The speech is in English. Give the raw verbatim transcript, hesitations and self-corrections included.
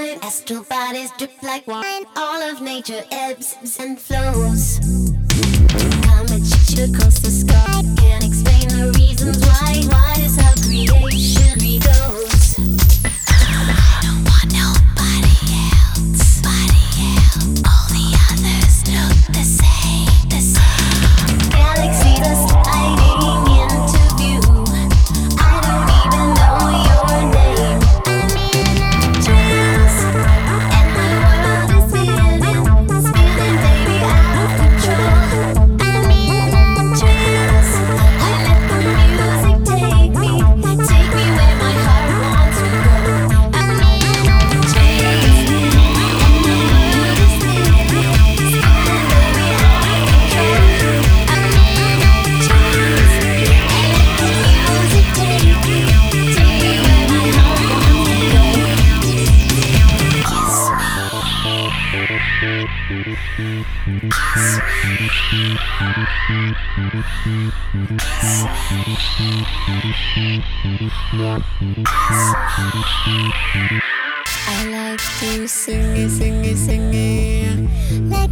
time. Astral bodies drip like wine. All of nature ebbs and flows. Comet should cross the sky. Can't explain the reasons why. Why is how creation goes. I don't want nobody else. Nobody else. All the others look the same. The same. Galaxies are sliding into view. I don't even know your name. Dreams, and my world is spinning, spinning, baby, out of control. Dreams, I let the music take me, take me where my heart wants to go. Dreams, and my world is spinning, spinning, baby, out of control. Dreams, I let the music take me, take me where my heart wants to go. Kiss me, kiss me, kiss me. I like to sing it, sing it, sing it.